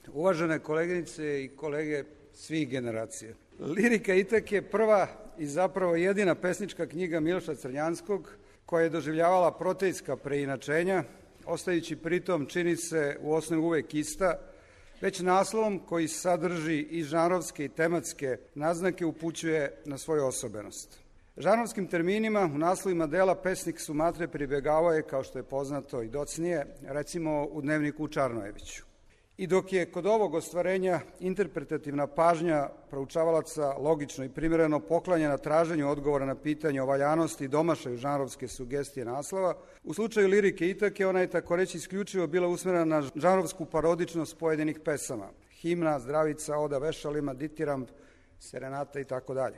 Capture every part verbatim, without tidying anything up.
Uvažene koleginice i kolege svih generacija. Lirika Itake je prva i zapravo jedina pesnička knjiga Miloša Crnjanskog koja je doživljavala protejska preinačenja, ostajući pritom, čini se, u osnovi uvek ista, već naslovom koji sadrži i žanrovske i tematske naznake upućuje na svoju osobenost. Žanrovskim terminima u naslovima dela pesnik Sumatre pribegavao je, kao što je poznato i docnije, recimo u Dnevniku u Čarnojeviću. I dok je kod ovog ostvarenja interpretativna pažnja proučavalaca logično i primjereno poklanjena traženju odgovora na pitanje o valjanosti i domašaju žanrovske sugestije naslova, u slučaju lirike Itake ona je tako reći isključivo bila usmerena na žanrovsku parodičnost pojedinih pesama, himna, zdravica, oda vešalima, ditiramb, serenata i tako dalje.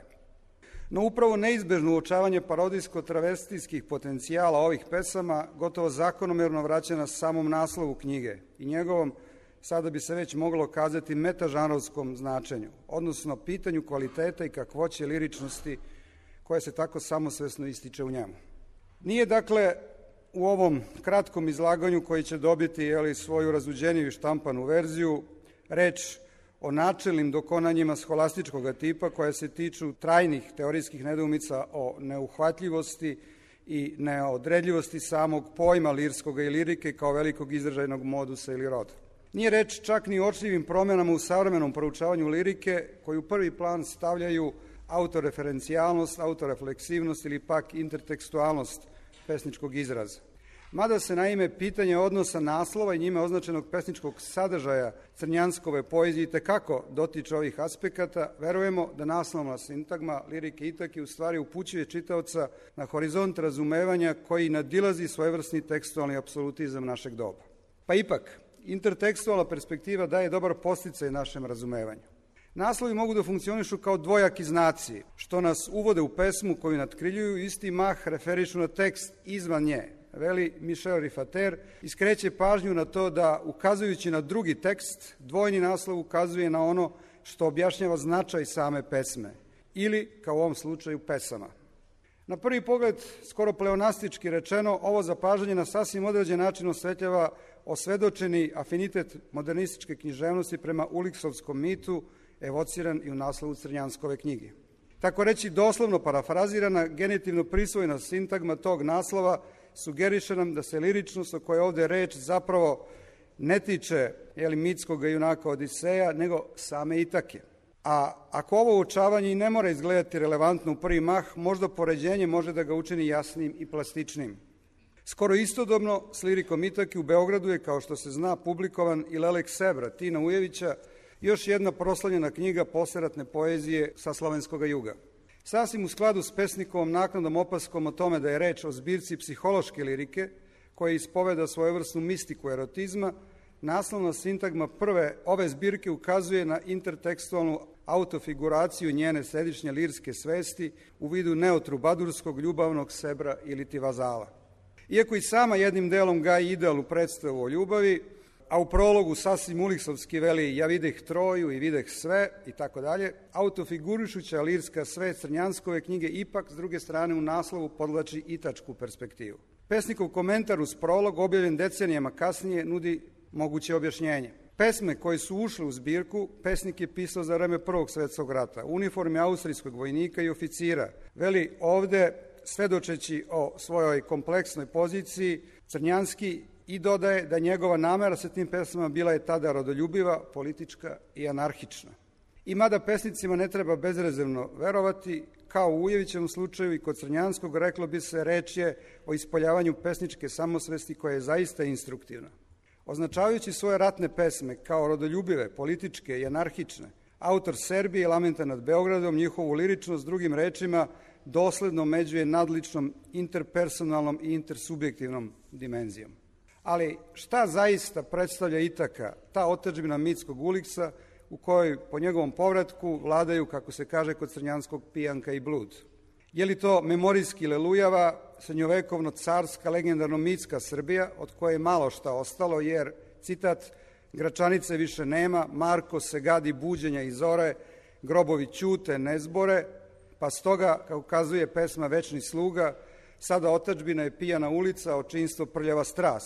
No upravo neizbežno uočavanje parodijsko-travestijskih potencijala ovih pesama gotovo zakonomerno vraća na samom naslovu knjige i njegovom, sada bi se već moglo kazati, metažanrovskom značenju, odnosno pitanju kvaliteta i kakvoće liričnosti koja se tako samosvesno ističe u njemu. Nije dakle u ovom kratkom izlaganju koji će dobiti jeli, svoju razuđeniju i štampanu verziju reč o načelnim dokonanjima scholastičkog tipa koja se tiču trajnih teorijskih nedoumica o neuhvatljivosti i neodredljivosti samog pojma lirskoga i lirike kao velikog izražajnog modusa ili roda. Nije reč čak ni o očljivim promjenama u savremenom proučavanju lirike koji u prvi plan stavljaju autoreferencijalnost, autorefleksivnost ili pak intertekstualnost pesničkog izraza. Mada se naime pitanje odnosa naslova i njime označenog pesničkog sadržaja Crnjanskove poezije itekako dotiče ovih aspekata, verujemo da naslovna sintagma lirike Itake u stvari upućuje čitaoca na horizont razumevanja koji nadilazi svojevrsni tekstualni apsolutizam našeg doba. Pa ipak, intertekstualna perspektiva daje dobar podsticaj našem razumevanju. Naslovi mogu da funkcionišu kao dvojaki znaci, što nas uvode u pesmu koju natkriljuju, isti mah referišu na tekst izvan nje, veli Michel Riffater, i skreće pažnju na to da, ukazujući na drugi tekst, dvojni naslov ukazuje na ono što objašnjava značaj same pesme, ili, kao u ovom slučaju, pesama. Na prvi pogled, skoro pleonastički rečeno, ovo zapažanje na sasvim određen način osvetljava osvedočeni afinitet modernističke književnosti prema Uliksovskom mitu, evociran i u naslovu Crnjanskove knjige. Tako reći, doslovno parafrazirana, genitivno prisvojena sintagma tog naslova sugeriše nam da se liričnost o kojoj ovde reč zapravo ne tiče jeli, mitskog junaka Odiseja, nego same Itake. A ako ovo uočavanje i ne mora izgledati relevantno u prvi mah, možda poređenje može da ga učini jasnim i plastičnim. Skoro istodobno s lirikom Itake u Beogradu je, kao što se zna, publikovan i Lelek Sebra, Tina Ujevića, još jedna proslavljena knjiga posleratne poezije sa slovenskog juga. Sasvim u skladu s pesnikovom naknadnom opaskom o tome da je reč o zbirci psihološke lirike, koja ispoveda svojevrsnu mistiku erotizma, naslovna sintagma prve ove zbirke ukazuje na intertekstualnu autofiguraciju njene središnje lirske svesti u vidu neotrubadurskog ljubavnog sebra ili ti vazala. Iako i sama jednim delom gaji ideal u predstavu o ljubavi, a u prologu sasvim uliksovski veli ja videh Troju i videh sve i tako dalje, autofigurišuća lirska svest Crnjanskove knjige ipak s druge strane u naslovu podvlači itačku perspektivu. Pesnikov komentar uz prolog, objavljen decenijama kasnije, nudi moguće objašnjenje. Pesme koje su ušle u zbirku, pesnik je pisao za vreme Prvog svetskog rata, u uniformi austrijskog vojnika i oficira. Veli ovde, svedočeći o svojoj kompleksnoj poziciji, Crnjanski i dodaje da njegova namera sa tim pesmama bila je tada rodoljubiva, politička i anarhična. I mada pesnicima ne treba bezrezervno verovati, kao u Ujevićevom slučaju i kod Crnjanskog, reklo bi se, reč je o ispoljavanju pesničke samosvesti koja je zaista instruktivna. Označavajući svoje ratne pesme kao rodoljubive, političke i anarhične, autor Serbije i Lamenta nad Beogradom njihovu liričnost drugim rečima dosledno međuje nadličnom interpersonalnom i intersubjektivnom dimenzijom. Ali šta zaista predstavlja Itaka, ta otadžbina mitskog Uliksa u kojoj po njegovom povratku vladaju, kako se kaže kod Crnjanskog, pijanka i blud? Je li to memorijski lelujava, srednjovekovno carska, legendarno mitska Srbija, od koje je malo šta ostalo, jer, citat, Gračanice više nema, Marko se gadi buđenja i zore, grobovi ćute, ne zbore, pa stoga, kao ukazuje pesma Večni sluga, sada otadžbina je pijana ulica, očinstvo prljava strast.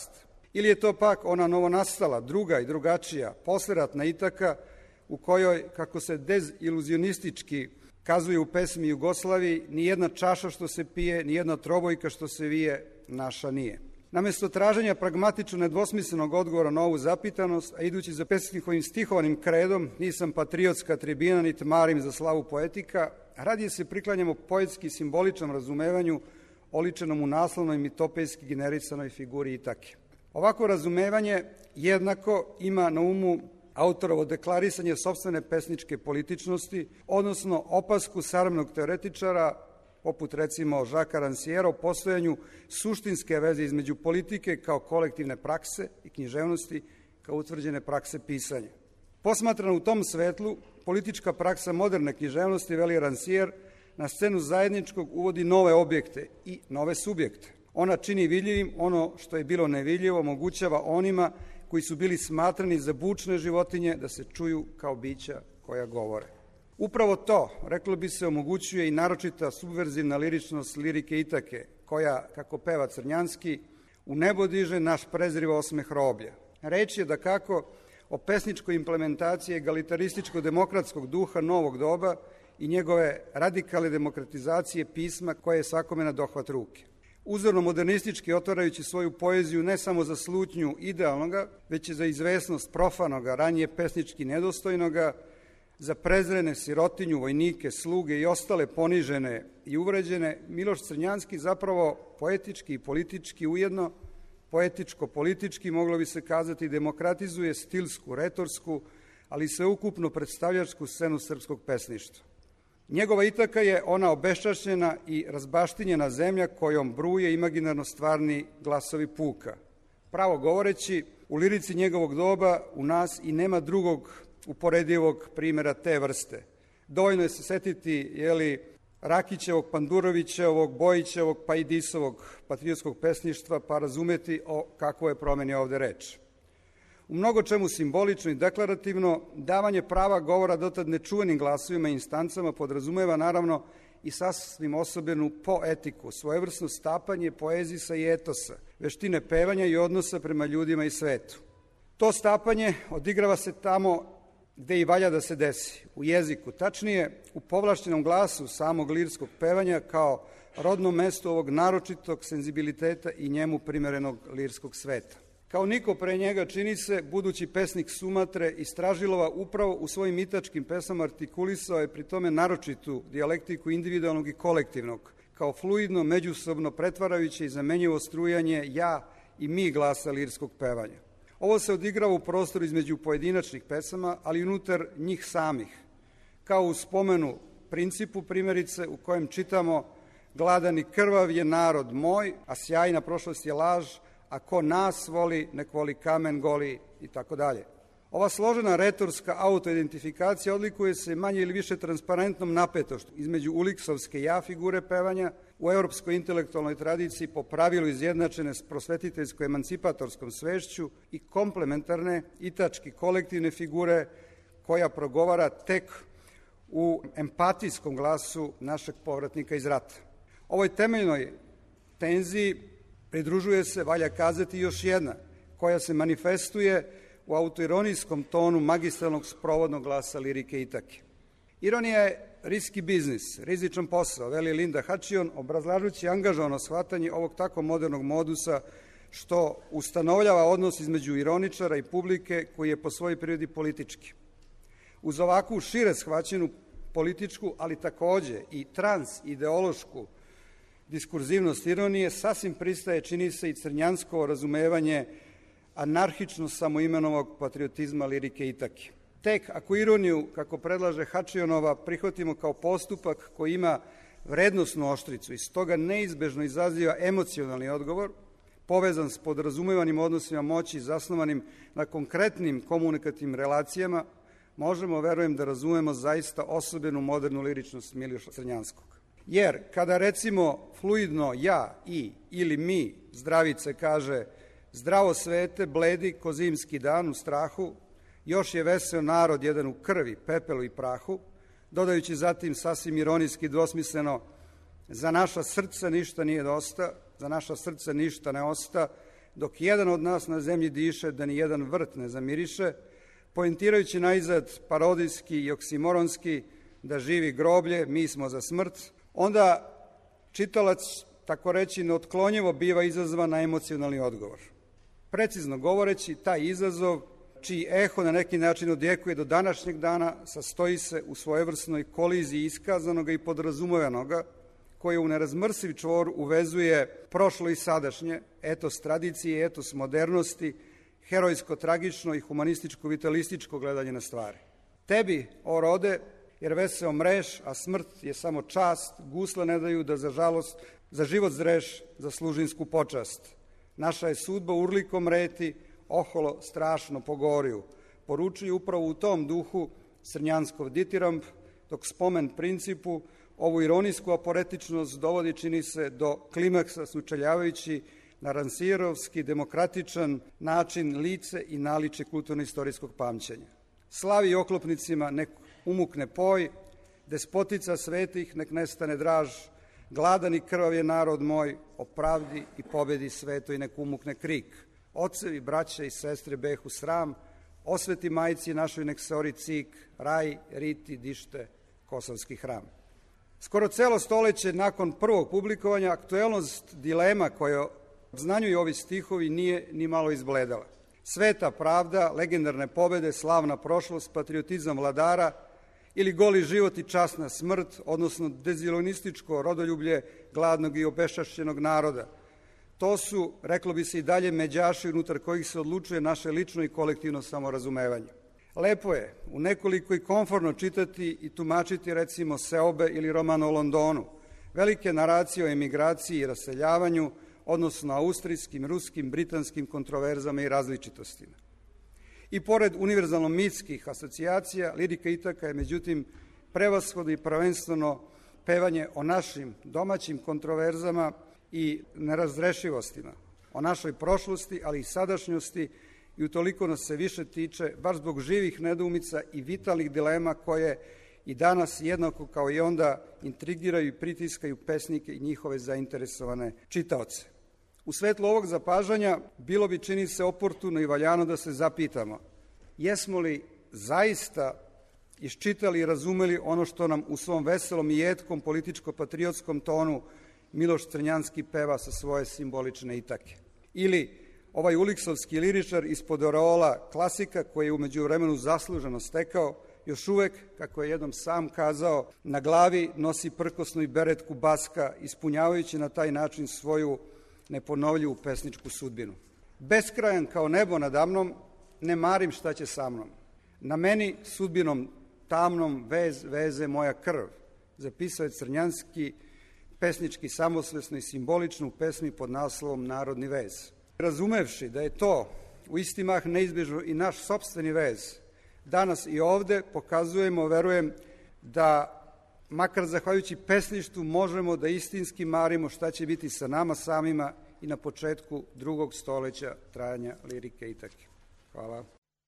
Ili je to pak ona novonastala, druga i drugačija, posleratna Itaka u kojoj, kako se deziluzionistički kazuje u pesmi Jugoslaviji, ni jedna čaša što se pije, ni jedna trobojka što se vije, naša nije. Namesto traženja pragmatično nedvosmislenog odgovora na ovu zapitanost, a idući za pesnikovim stihovanim kredom, nisam patriotska tribina, niti marim za slavu poetika, radije se priklanjamo poetski i simboličnom razumevanju oličenom u naslovnoj mitopejski generisanoj figuri Itake. Ovako razumevanje jednako ima na umu autorovo deklarisanje sopstvene pesničke političnosti, odnosno opasku savremenog teoretičara, poput recimo Žaka Ransijera, o postojanju suštinske veze između politike kao kolektivne prakse i književnosti kao utvrđene prakse pisanja. Posmatrano u tom svetlu, politička praksa moderne književnosti, veli Ransijer, na scenu zajedničkog uvodi nove objekte i nove subjekte. Ona čini vidljivim ono što je bilo nevidljivo, omogućava onima koji su bili smatrani za bučne životinje da se čuju kao bića koja govore. Upravo to, reklo bi se, omogućuje i naročita subverzivna liričnost lirike Itake, koja, kako peva Crnjanski, u nebo diže naš prezrivo osmeh roblja. Reč je da kako o pesničkoj implementaciji egalitarističko-demokratskog duha novog doba i njegove radikalne demokratizacije pisma koje je svakome na dohvat ruke. Uzorno modernistički otvarajući svoju poeziju ne samo za slutnju idealnoga, već i za izvesnost profanoga, ranije pesnički nedostojnoga, za prezrene sirotinju, vojnike, sluge i ostale ponižene i uvređene, Miloš Crnjanski zapravo poetički i politički ujedno, poetičko-politički, moglo bi se kazati, demokratizuje stilsku, retorsku, ali sveukupno predstavljačku scenu srpskog pesništva. Njegova Itaka je ona obeščašćena i razbaštinjena zemlja kojom bruje imaginarno stvarni glasovi puka. Pravo govoreći, u lirici njegovog doba u nas i nema drugog uporedivog primjera te vrste. Dovoljno je se setiti, jeli, Rakićevog, Pandurovićevog, Bojićevog, pa i Disovog patriotskog pesništva, pa razumeti o kakvoj je promeni ovde reč. U mnogo čemu simbolično i deklarativno, davanje prava govora dotad nečuvenim glasovima i instancama podrazumeva naravno i sasvim osobenu poetiku, svojevrsno stapanje poezisa i etosa, veštine pevanja i odnosa prema ljudima i svetu. To stapanje odigrava se tamo gde i valja da se desi, u jeziku, tačnije u povlašćenom glasu samog lirskog pevanja kao rodnom mestu ovog naročitog senzibiliteta i njemu primerenog lirskog sveta. Kao niko pre njega, čini se, budući pesnik Sumatre i Stražilova upravo u svojim itačkim pesama artikulisao je pri tome naročitu dijalektiku individualnog i kolektivnog, kao fluidno, međusobno pretvarajuće i zamenjivo strujanje ja i mi glasa lirskog pevanja. Ovo se odigrava u prostoru između pojedinačnih pesama, ali i unutar njih samih, kao u spomenu Principu primjerice u kojem čitamo gladan i krvav je narod moj, a sjajna prošlost je laž, a ko nas voli, nek voli kamen goli i tako dalje. Ova složena retorska autoidentifikacija odlikuje se manje ili više transparentnom napetošću između uliksovske ja figure pevanja u europskoj intelektualnoj tradiciji po pravilu izjednačene s prosvetiteljsko-emancipatorskom svešću i komplementarne itački kolektivne figure koja progovara tek u empatijskom glasu našeg povratnika iz rata. Ovoj temeljnoj tenziji pridružuje se, valja kazati, još jedna, koja se manifestuje u autoironijskom tonu magistralnog sprovodnog glasa lirike Itake. Ironija je riski biznis, rizičan posao, veli Linda Hačion, obrazlažući angažovano shvatanje ovog tako modernog modusa što ustanovljava odnos između ironičara i publike koji je po svojoj prirodi politički. Uz ovakvu šire shvaćenu političku, ali takođe i transideološku diskurzivnost ironije, sasvim pristaje, čini se, i crnjansko razumevanje anarhično samoimenovog patriotizma lirike Itake. Tek ako ironiju, kako predlaže Hačionova, prihvatimo kao postupak koji ima vrednostnu oštricu i stoga neizbežno izaziva emocionalni odgovor, povezan s podrazumevanim odnosima moći zasnovanim na konkretnim komunikativnim relacijama, možemo, verujem, da razumemo zaista osobenu modernu liričnost Miloša Crnjanskog. Jer kada recimo fluidno ja i ili mi zdravice kaže zdravo svete, bledi ko zimski dan u strahu, još je veseo narod jedan u krvi, pepelu i prahu, dodajući zatim sasvim ironijski dvosmisleno za naša srca ništa nije dosta, za naša srca ništa ne osta, dok jedan od nas na zemlji diše, da ni jedan vrt ne zamiriše, poentirajući najzad parodijski i oksimoronski da živi groblje, mi smo za smrt, onda čitalac, tako reći, neotklonjivo biva izazvan na emocionalni odgovor. Precizno govoreći, taj izazov, čiji eho na neki način odjekuje do današnjeg dana, sastoji se u svojevrsnoj koliziji iskazanoga i podrazumevanoga, koje u nerazmrsiv čvor uvezuje prošlo i sadašnje, etos tradicije, etos modernosti, herojsko-tragično i humanističko-vitalističko gledanje na stvari. Tebi, o rode, jer veseo mreš, a smrt je samo čast, gusle ne daju da za žalost, za život zreš, za služinsku počast. Naša je sudba urlikom reti, oholo strašno pogoriju. Poručuju upravo u tom duhu Crnjanskov ditiramb, dok spomen principu ovu ironijsku aporetičnost dovodi, čini se, do klimaksa sučeljavajući na ransirovski, demokratičan način lice i naliče kulturno-istorijskog pamćenja. Slavi oklopnicima nek umukne poj, despotica svetih nek nestane draž, gladan i krvav je narod moj, o pravdi i pobedi svetoj nek umukne krik. Ocevi, braće i sestre behu sram, osveti majci našoj nek se ori cik, raj, riti, dište, kosovski hram. Skoro celo stoleće nakon prvog publikovanja aktuelnost dilema koje obznanjuju ovi stihovi nije ni malo izbledala. Sveta pravda, legendarne pobede, slavna prošlost, patriotizam vladara ili goli život i časna smrt, odnosno dezilonističko rodoljublje gladnog i obešašćenog naroda. To su, reklo bi se, i dalje međaši unutar kojih se odlučuje naše lično i kolektivno samorazumevanje. Lepo je u nekoliko i komforno čitati i tumačiti, recimo, Seobe ili roman o Londonu, velike naracije o emigraciji i raseljavanju, odnosno austrijskim, ruskim, britanskim kontroverzama i različitostima. I pored univerzalno-mitskih asocijacija, lirika Itaka je, međutim, prevashodno i prvenstveno pevanje o našim domaćim kontroverzama i nerazrešivostima, o našoj prošlosti, ali i sadašnjosti, i utoliko nas se više tiče, baš zbog živih nedoumica i vitalnih dilema koje i danas jednako kao i onda intrigiraju i pritiskaju pesnike i njihove zainteresovane čitaoce. U svetlu ovog zapažanja bilo bi, čini se, oportuno i valjano da se zapitamo jesmo li zaista iščitali i razumeli ono što nam u svom veselom i jetkom političko-patriotskom tonu Miloš Crnjanski peva sa svoje simbolične Itake. Ili ovaj uliksovski liričar ispod oreola klasika koji je umeđu vremenu zasluženo stekao, još uvek, kako je jednom sam kazao, na glavi nosi prkosnu i beretku baska, ispunjavajući na taj način svoju neponovljivu pesničku sudbinu. Beskrajan kao nebo nadamnom, ne marim šta će sa mnom. Na meni sudbinom tamnom vez veze moja krv, zapisao je Crnjanski pesnički samosvesno i simbolično u pesmi pod naslovom Narodni vez. Razumevši da je to u isti mah neizbježno i naš sopstveni vez, danas i ovde pokazujemo, verujem, da makar zahvaljujući pesništvu možemo da istinski marimo šta će biti sa nama samima i na početku drugog stoleća trajanja lirike Itake. Hvala.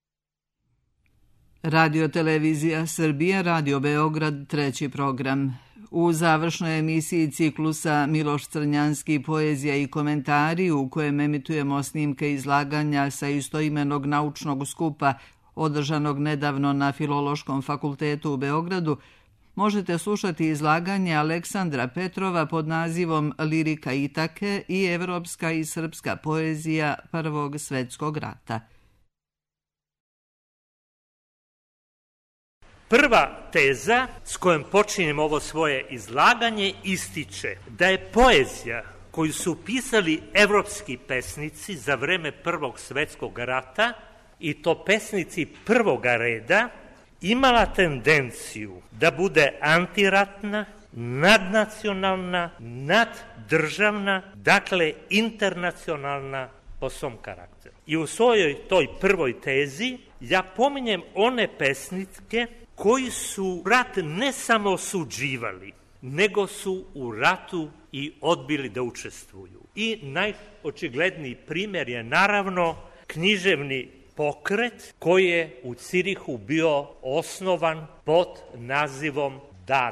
Radio Televizija Srbija, Radio Beograd, treći program. U završnoj emisiji ciklusa Miloš Crnjanski, poezija i komentari, u kojem emitujemo snimke izlaganja sa istoimenog naučnog skupa održanog nedavno na Filološkom fakultetu u Beogradu, možete slušati izlaganje Aleksandra Petrova pod nazivom Lirika Itake i evropska i srpska poezija Prvog svetskog rata. Prva teza s kojom počinjem ovo svoje izlaganje ističe da je poezija koju su pisali evropski pesnici za vreme Prvog svetskog rata, i to pesnici prvoga reda, imala tendenciju da bude antiratna, nadnacionalna, naddržavna, dakle internacionalna po svom karakteru. I u svojoj toj prvoj tezi ja pominjem one pesnike koji su rat ne samo osuđivali, nego su u ratu i odbili da učestvuju. I najočigledniji primjer je naravno književni pokret koji je u Cirihu bio osnovan pod nazivom Dada.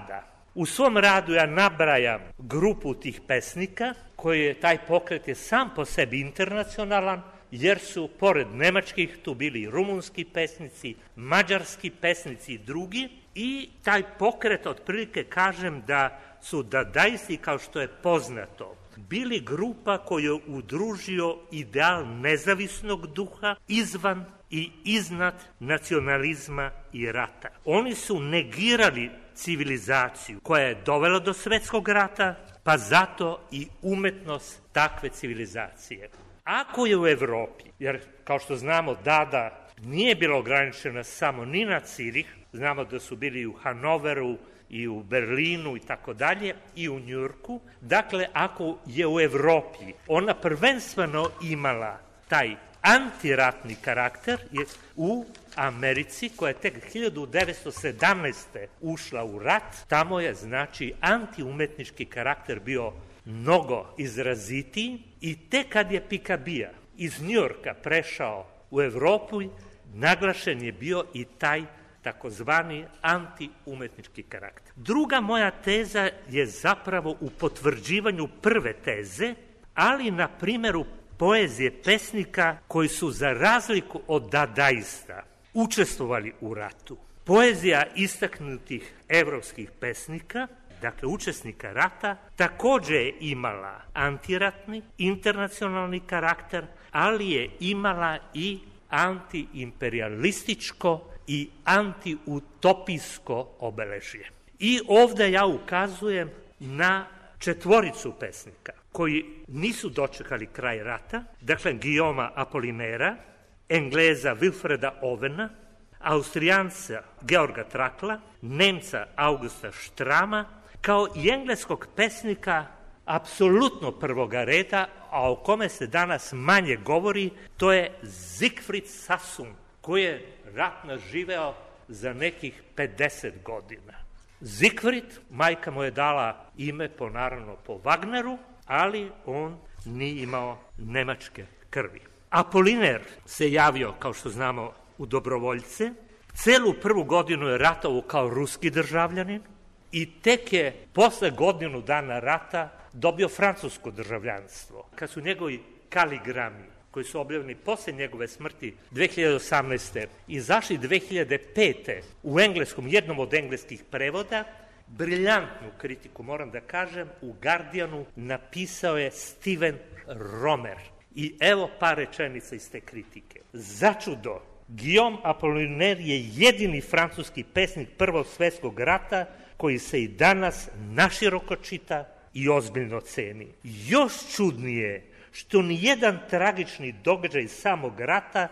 U svom radu ja nabrajam grupu tih pesnika, koji je, taj pokret je sam po sebi internacionalan, jer su pored nemačkih tu bili i rumunski pesnici, mađarski pesnici i drugi, i taj pokret otprilike kažem da su dadaisti, kao što je poznato, bili grupa koju je udružio ideal nezavisnog duha izvan i iznad nacionalizma i rata. Oni su negirali civilizaciju koja je dovela do svetskog rata, pa zato i umetnost takve civilizacije. Ako je u Evropi, jer kao što znamo Dada nije bila ograničena samo ni na Cirih, znamo da su bili u Hanoveru i u Berlinu i tako dalje, i u Njujorku. Dakle, ako je u Evropi ona prvenstveno imala taj antiratni karakter, je u Americi, koja je tek hiljadu devetsto sedamnaeste. ušla u rat, tamo je, znači, antiumetnički karakter bio mnogo izrazitiji, i tek kad je Picabia iz Njujorka prešao u Evropu, naglašen je bio i taj takozvani antiumetnički karakter. Druga moja teza je zapravo u potvrđivanju prve teze, ali na primjeru poezije pesnika koji su, za razliku od dadaista, učestvovali u ratu. Poezija istaknutih evropskih pesnika, dakle učesnika rata, također je imala antiratni, internacionalni karakter, ali je imala i antiimperialističko i antiutopijsko obeležje. I ovdje ja ukazujem na četvoricu pesnika koji nisu dočekali kraj rata, dakle Guillauma Apollinera, Engleza Wilfreda Ovena, Austrijanca Georga Trakla, Nemca Augusta Štrama, kao i engleskog pesnika apsolutno prvoga reda, a o kome se danas manje govori, to je Siegfried Sassoon, koji je rat naživeo za nekih pedeset godina. Siegfried, majka mu je dala ime po, naravno, po Wagneru, ali on nije imao nemačke krvi. Apollinaire se javio, kao što znamo, u dobrovoljce. Celu prvu godinu je ratovao kao ruski državljanin i tek je posle godinu dana rata dobio francusko državljanstvo. Kad su njegovi kaligrami, koji su objavljeni posle njegove smrti dve hiljade osamnaeste. izašli dve hiljade pete. u engleskom, jednom od engleskih prevoda, briljantnu kritiku, moram da kažem, u Guardianu napisao je Steven Romer. I evo par rečenica iz te kritike. Začudo, Guillaume Apollinaire je jedini francuski pesnik Prvog svjetskog rata koji se i danas naširoko čita i ozbiljno ceni. Još čudnije što nijedan tragični događaj samog rata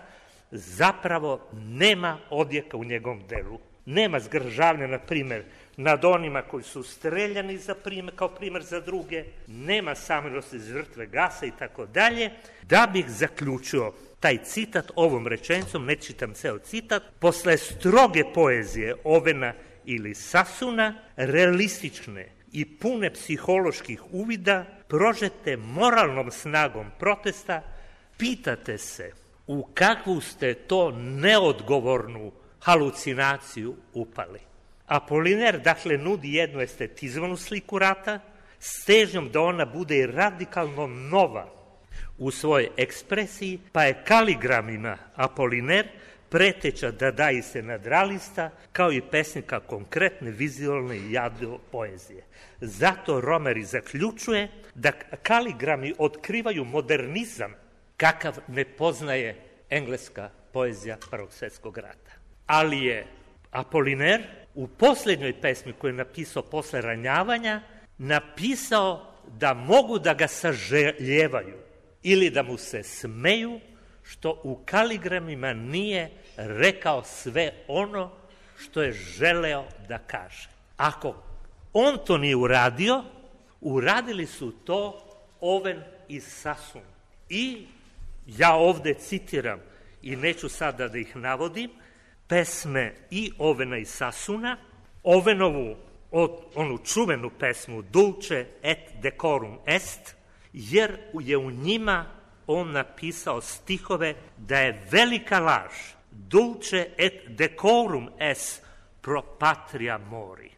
zapravo nema odjeka u njegovom delu. Nema zgražavanja, na primjer, nad onima koji su streljani za primjer, kao primjer za druge, nema samilosti žrtve gasa i tako dalje. Da bih zaključio taj citat ovom rečenicom, ne čitam ceo citat, posle stroge poezije Ovena ili Sassuna, realistične i pune psiholoških uvida, prožete moralnom snagom protesta, pitate se u kakvu ste to neodgovornu halucinaciju upali. Apollinaire, dakle, nudi jednu estetizovanu sliku rata s težnjom da ona bude i radikalno nova u svojoj ekspresiji, pa je kaligramima Apollinaire preteča dadaiste nadrealista, kao i pesnika konkretne vizualne i jadne poezije. Zato Romer i zaključuje da kaligrami otkrivaju modernizam kakav ne poznaje engleska poezija Prvog svjetskog rata. Ali je Apollinaire u posljednjoj pesmi koju je napisao posle ranjavanja napisao da mogu da ga saželjevaju ili da mu se smeju, što u kaligramima nije rekao sve ono što je želeo da kaže. Ako on to nije uradio, uradili su to Oven i Sassoon. I ja ovde citiram, i neću sada da ih navodim, pesme i Ovena i Sassoona, Ovenovu, od, onu čuvenu pesmu Dulce et decorum est, jer je u njima on napisao stihove da je velika laž Dulce et decorum est pro patria mori.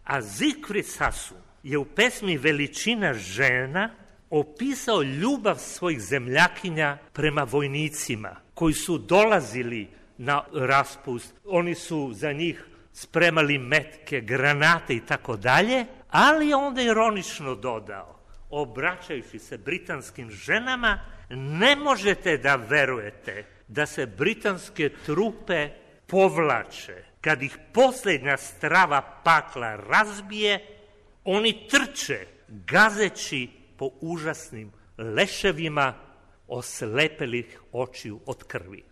A Zigfrid Sassoon je u pesmi Veličina žena opisao ljubav svojih zemljakinja prema vojnicima koji su dolazili na raspust. Oni su za njih spremali metke, granate i tako dalje, ali je onda ironično dodao, obraćajući se britanskim ženama, ne možete da verujete da se britanske trupe povlače. Kad ih posljednja strava pakla razbije, oni trče, gazeći po užasnim leševima oslepelih očiju od krvi.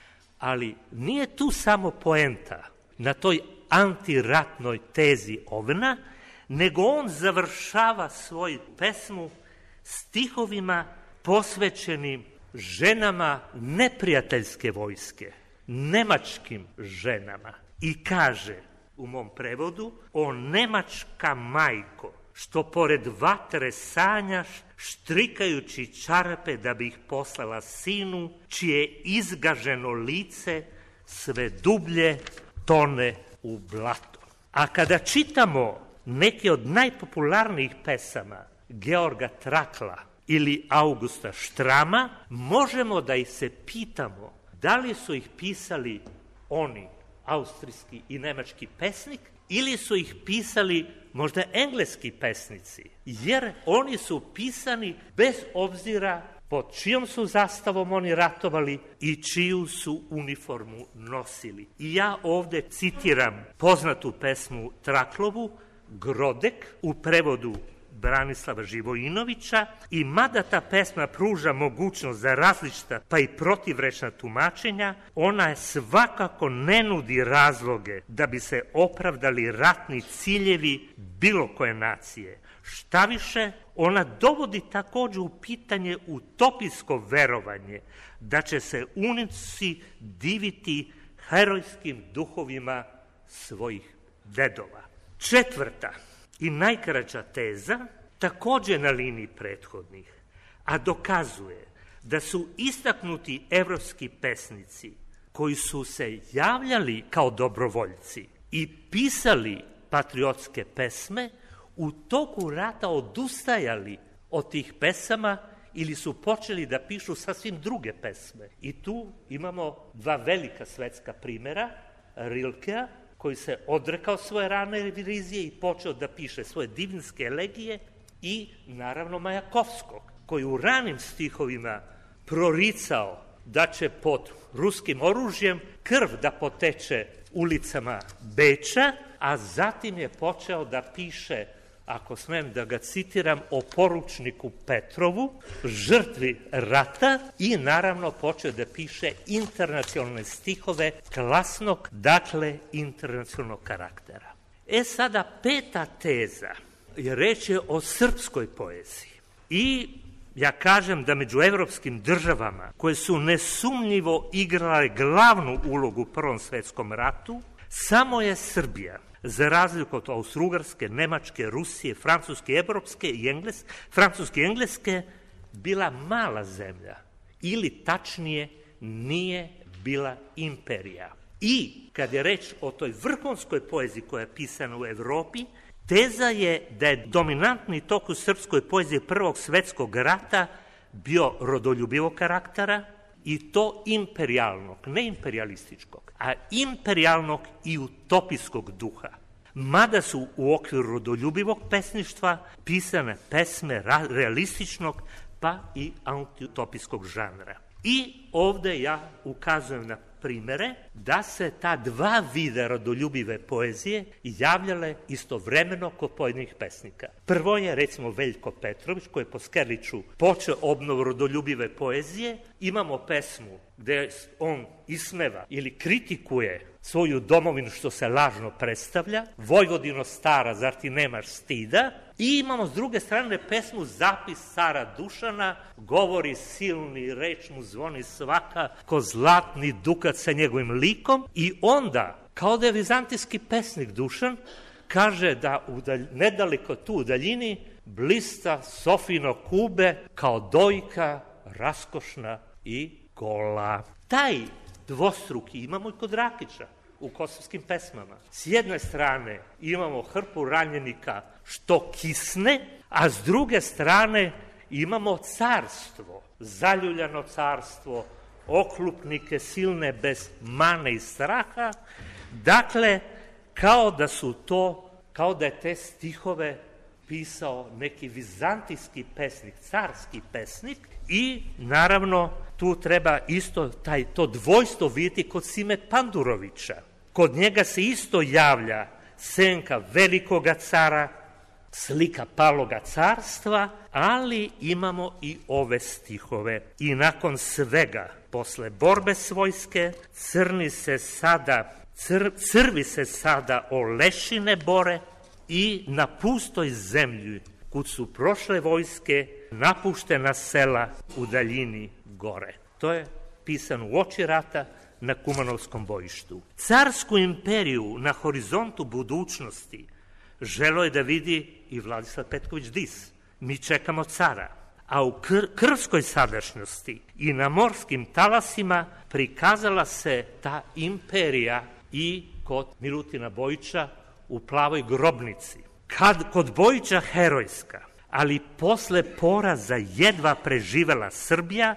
Ali nije tu samo poenta na toj antiratnoj tezi Ovna, nego on završava svoju pesmu stihovima posvećenim ženama neprijateljske vojske, nemačkim ženama. I kaže u mom prevodu, o nemačka majko, što pored vatre sanjaš, štrikajući čarape da bi ih poslala sinu, čije izgaženo lice sve dublje tone u blato. A kada čitamo neke od najpopularnijih pesama Georga Trakla ili Augusta Štrama, možemo da ih se pitamo da li su ih pisali oni, austrijski i nemački pesnik, ili su ih pisali možda engleski pesnici, jer oni su pisani bez obzira pod čijom su zastavom oni ratovali i čiju su uniformu nosili. I ja ovde citiram poznatu pesmu Traklovu, Grodek, u prevodu Branislava Živojinovića, i mada ta pesma pruža mogućnost za različita pa i protivrečna tumačenja, ona je svakako ne nudi razloge da bi se opravdali ratni ciljevi bilo koje nacije. Šta više, ona dovodi također u pitanje utopijsko verovanje da će se unici diviti herojskim duhovima svojih dedova. Četvrta i najkraća teza, također na liniji prethodnih, a dokazuje da su istaknuti evropski pesnici koji su se javljali kao dobrovoljci i pisali patriotske pesme, u toku rata odustajali od tih pesama ili su počeli da pišu sasvim druge pesme. I tu imamo dva velika svetska primjera, Rilkea, koji se odrekao svoje rane revizije i počeo da piše svoje divnske elegije, i naravno Majakovskog, koji u ranim stihovima proricao da će pod ruskim oružjem krv da poteče ulicama Beča, a zatim je počeo da piše, ako smem da ga citiram, o poručniku Petrovu, žrtvi rata, i naravno počeo da piše internacionalne stihove klasnog, dakle internacionalnog karaktera. E sada, peta teza je reč je o srpskoj poeziji. I ja kažem da među evropskim državama koje su nesumnjivo igrale glavnu ulogu u Prvom svetskom ratu, samo je Srbija, za razliku od Austrougarske, Nemačke, Rusije, Francuske, Evropske i Engleske, Francuske i Engleske, bila mala zemlja, ili tačnije nije bila imperija. I kad je reč o toj vrhunskoj poeziji koja je pisana u Evropi, teza je da je dominantni tok u srpskoj poeziji Prvog svetskog rata bio rodoljubivog karaktera, i to imperijalnog, ne imperialističkog, a imperijalnog i utopijskog duha. Mada su u okviru rodoljubivog pesništva pisane pesme realističnog pa i antiutopijskog žanra. I ovde ja ukazujem na primere da se ta dva vida rodoljubive poezije javljale istovremeno kod pojedinih pesnika. Prvo je, recimo, Veljko Petrović, koji je po Skerliću počeo obnovu rodoljubive poezije. Imamo pesmu gde on ismeva ili kritikuje svoju domovinu što se lažno predstavlja, Vojvodino stara, zar ti nemaš stida? I imamo s druge strane pesmu Zapis cara Dušana, govori silni, reč mu zvoni svaka, ko zlatni dukat sa njegovim likom, i onda, kao da je vizantijski pesnik Dušan, kaže da udalj, nedaleko tu u daljini blista Sofino kube kao dojka, raskošna i gola. Taj dvostruki imamo i kod Rakića. u kosovskim pesmama. S jedne strane imamo hrpu ranjenika što kisne, a s druge strane imamo carstvo, zaljuljano carstvo, oklupnike silne bez mane i straha. Dakle, kao da su to, kao da je te stihove pisao neki vizantijski pesnik, carski pesnik i naravno tu treba isto taj, to dvojstvo vidjeti kod Sime Pandurovića. Kod njega se isto javlja senka velikoga cara, slika paloga carstva, ali imamo i ove stihove. I nakon svega, posle borbe svojske, crni se sada, cr, crvi se sada o lešine bore i na pustoj zemlji, kud su prošle vojske, napuštena sela u daljini gore. To je pisano u oči rata na Kumanovskom bojištu. Carsku imperiju na horizontu budućnosti želo je da vidi i Vladislav Petković Dis. Mi čekamo cara. A u kr- krvskoj sadašnjosti i na morskim talasima prikazala se ta imperija i kod Milutina Bojića u Plavoj grobnici. Kad kod Bojića herojska, ali posle poraza jedva preživela Srbija,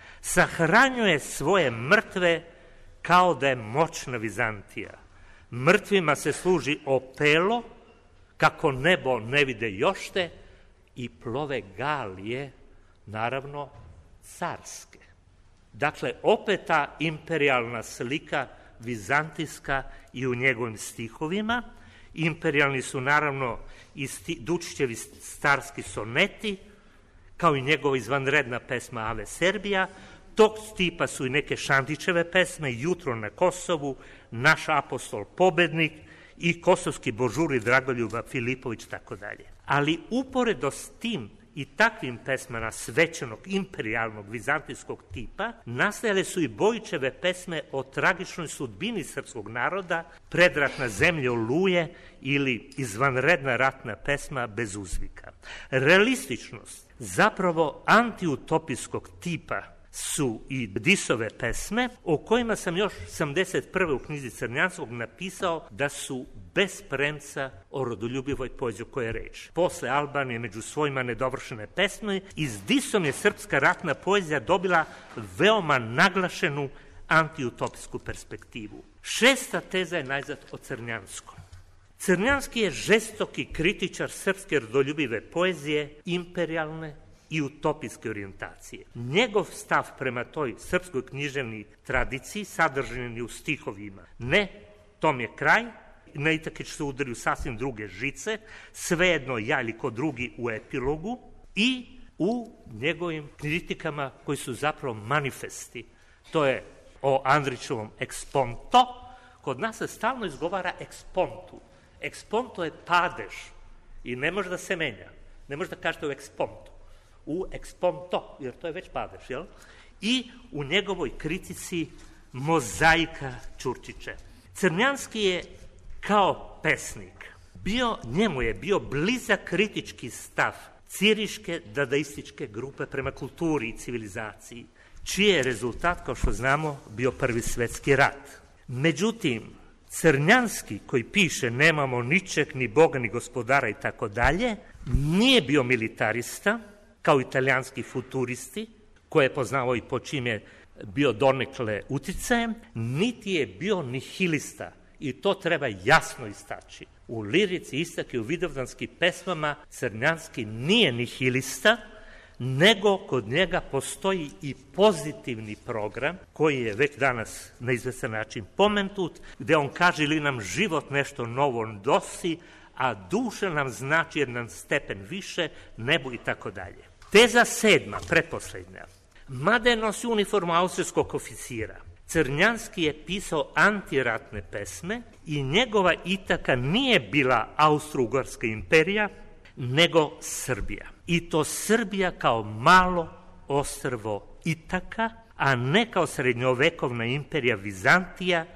sahranjuje svoje mrtve kao da je moćna Vizantija. Mrtvima se služi opelo, kako nebo ne vide jošte, i plove galije, naravno, carske. Dakle, opet ta imperijalna slika vizantijska i u njegovim stihovima. Imperijalni su, naravno, i sti, Dučićevi starski soneti, kao i njegova izvanredna pesma Ave Serbija. Tog tipa su i neke Šandićeve pesme, Jutro na Kosovu, Naš apostol pobednik i Kosovski božuri Dragoljuba Filipović, tako dalje. Ali uporedo s tim i takvim pesmama svećenog imperijalnog vizantijskog tipa nastajale su i Bojićeve pesme o tragičnoj sudbini srpskog naroda, Predratna zemlja Oluje ili izvanredna ratna pesma Bez uzvika. Realističnost, zapravo antiutopijskog tipa, su i Disove pesme, o kojima sam još sedamdeset prve u knjizi Crnjanskog napisao da su bez premca o rodoljubivoj poeziji koja je reč. Posle Albanije među svojima nedovršene pesme, i s Disom je srpska ratna poezija dobila veoma naglašenu antiutopijsku perspektivu. Šesta teza je najzad o Crnjanskom. Crnjanski je žestoki kritičar srpske rodoljubive poezije, imperijalne i utopijske orijentacije. Njegov stav prema toj srpskoj književnoj tradiciji sadržan je u stihovima. Ne, tom je kraj, na Itakić se udaraju sasvim druge žice, svejedno ja ili ko drugi u epilogu, i u njegovim kritikama koji su zapravo manifesti. To je o Andrićevom eksponto. Kod nas se stalno izgovara ekspontu. Eksponto je padež i ne može da se menja. Ne može da kažete u ekspontu. U eksponto, jer to je već padež, jel? I u njegovoj kritici Mozaika Ćurčiće. Crnjanski je kao pesnik bio, njemu je bio blizak kritički stav ciriške dadaističke grupe prema kulturi i civilizaciji, čiji je rezultat, kao što znamo, bio Prvi svetski rat. Međutim, Crnjanski, koji piše nemamo ničeg, ni Boga, ni gospodara i tako dalje, nije bio militarista, kao italijanski futuristi, koje je poznao i po čim je bio donekle uticajem, niti je bio nihilista, i to treba jasno istaći. U lirici, istaki u vidovdanskim pesmama, Crnjanski nije nihilista, nego kod njega postoji i pozitivni program, koji je već danas na izvestan način pomenut, gde on kaže ili nam život nešto novo dosi, a duša nam znači jedan stepen više, nebo i tako dalje. Teza sedma, pretposlednja. Mada je nosi uniformu austrijskog oficira, Crnjanski je pisao antiratne pesme i njegova Itaka nije bila Austro-Ugarska imperija, nego Srbija. I to Srbija kao malo ostrvo Itaka, a ne kao srednjovekovna imperija Vizantija,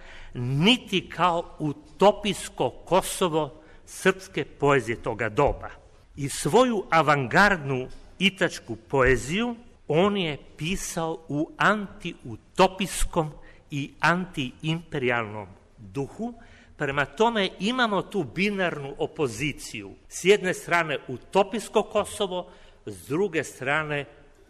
niti kao utopijsko Kosovo srpske poezije toga doba. I svoju avangardnu itačku poeziju on je pisao u antiutopijskom i antiimperijalnom duhu. Prema tome imamo tu binarnu opoziciju. S jedne strane utopijsko Kosovo, s druge strane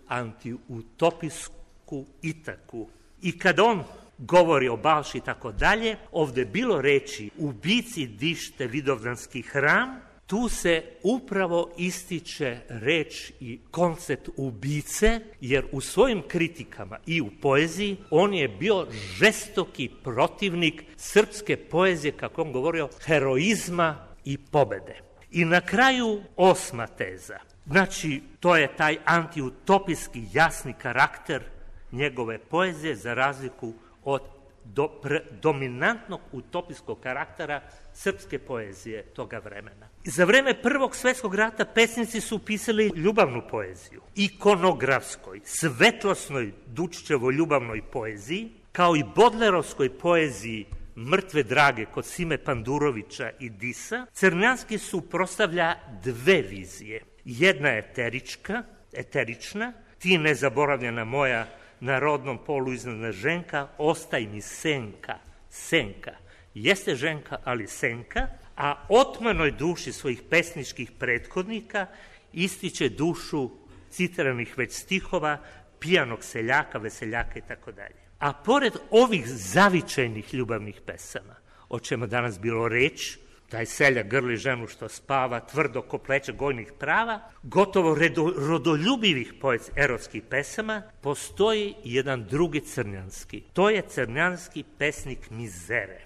antiutopijsku Itaku. I kad on govori o Balši i tako dalje, ovde bilo reči ubici dište Vidovdanski hram, tu se upravo ističe reč i koncept ubice, jer u svojim kritikama i u poeziji on je bio žestoki protivnik srpske poezije, kako on govorio, heroizma i pobede. I na kraju osma teza. Znači, to je taj antiutopijski jasni karakter njegove poezije za razliku od do, pre, dominantnog utopijskog karaktera srpske poezije toga vremena. Za vreme Prvog svjetskog rata pesnici su pisali ljubavnu poeziju, ikonografskoj, svetlosnoj Dučićevoj ljubavnoj poeziji, kao i bodlerovskoj poeziji Mrtve drage kod Sime Pandurovića i Disa. Crnjanski suprotstavlja dve vizije. Jedna je eterička, eterična, ti nezaboravljena moja na rodnom polu iznadna ženka, ostaj mi senka, senka. Jeste ženka, ali senka, a otmanoj duši svojih pesničkih prethodnika ističe dušu citiranih već stihova, pijanog seljaka, veseljaka i tako dalje. A pored ovih zavičajnih ljubavnih pesama, o čemu danas bilo reč, taj seljak grli ženu što spava, tvrdo ko pleća gojnih prava, gotovo redo, rodoljubivih poet erotskih pesama, postoji jedan drugi crnjanski. To je crnjanski pesnik Mizere.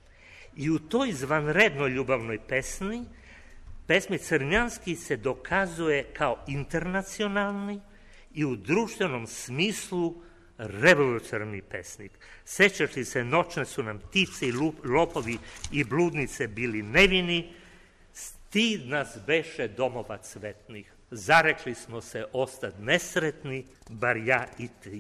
I u toj izvanrednoj ljubavnoj pesmi, pesmi Crnjanski se dokazuje kao internacionalni i u društvenom smislu revolucionarni pesnik. Sećaš li se, noćne su nam ptice i lopovi i bludnice bili nevini, stid nas beše domova cvetnih, zarekli smo se ostad nesretni, bar ja i ti.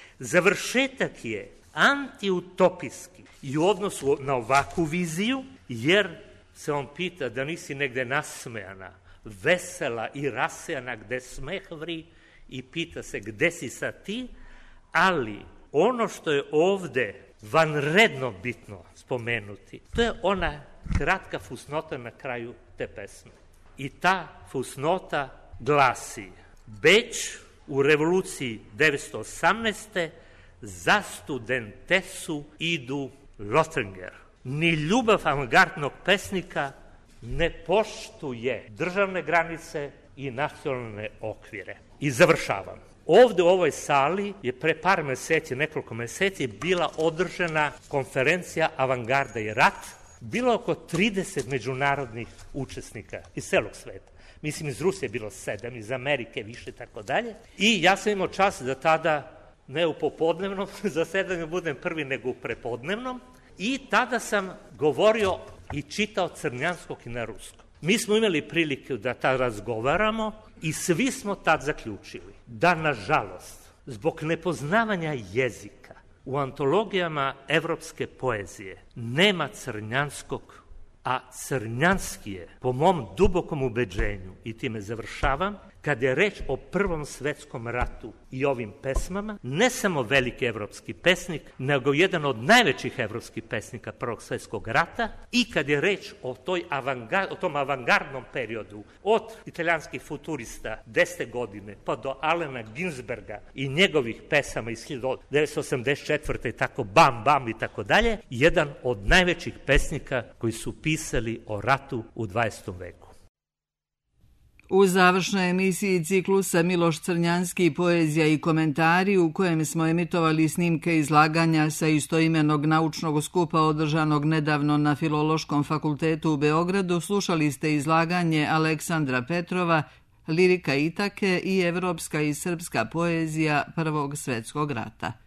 Završetak je antiutopijski i u odnosu na ovakvu viziju, jer se on pita da nisi negde nasmejana, vesela i rasejana gde smeh vri i pita se gde si sad ti, ali ono što je ovde vanredno bitno spomenuti, to je ona kratka fusnota na kraju te pesme. I ta fusnota glasi: Beč u revoluciji devetsto osamnaeste za studentesu idu Lothringer. Ni ljubav avangardnog pesnika ne poštuje državne granice i nacionalne okvire. I završavam. Ovde u ovoj sali je pre par meseci, nekoliko meseci, bila održana konferencija Avangarda i rat. Bilo oko trideset međunarodnih učesnika iz celog sveta. Mislim, iz Rusije je bilo sedam, iz Amerike više i tako dalje. I ja sam imao čast da tada, ne u popodnevnom zasedanju budem prvi, nego u prepodnevnom. I tada sam govorio i čitao Crnjanskog i na ruskom. Mi smo imali priliku da tad razgovaramo i svi smo tad zaključili da, nažalost, zbog nepoznavanja jezika u antologijama evropske poezije nema Crnjanskog, a Crnjanski je, po mom dubokom ubeđenju, i time završavam, kad je reč o Prvom svetskom ratu i ovim pesmama, ne samo veliki evropski pesnik, nego jedan od najvećih evropskih pesnika Prvog svetskog rata, i kad je reč o, toj avangard, o tom avangardnom periodu, od italijanskih futurista desete godine pa do Alena Ginsberga i njegovih pesama iz hiljadu devetsto osamdeset četvrte i tako bam, bam i tako dalje, jedan od najvećih pesnika koji su pisali o ratu u dvadesetom veku. U završnoj emisiji ciklusa Miloš Crnjanski, poezija i komentari, u kojem smo emitovali snimke izlaganja sa istoimenog naučnog skupa održanog nedavno na Filološkom fakultetu u Beogradu, slušali ste izlaganje Aleksandra Petrova, Lirika Itake i evropska i srpska poezija Prvog svetskog rata.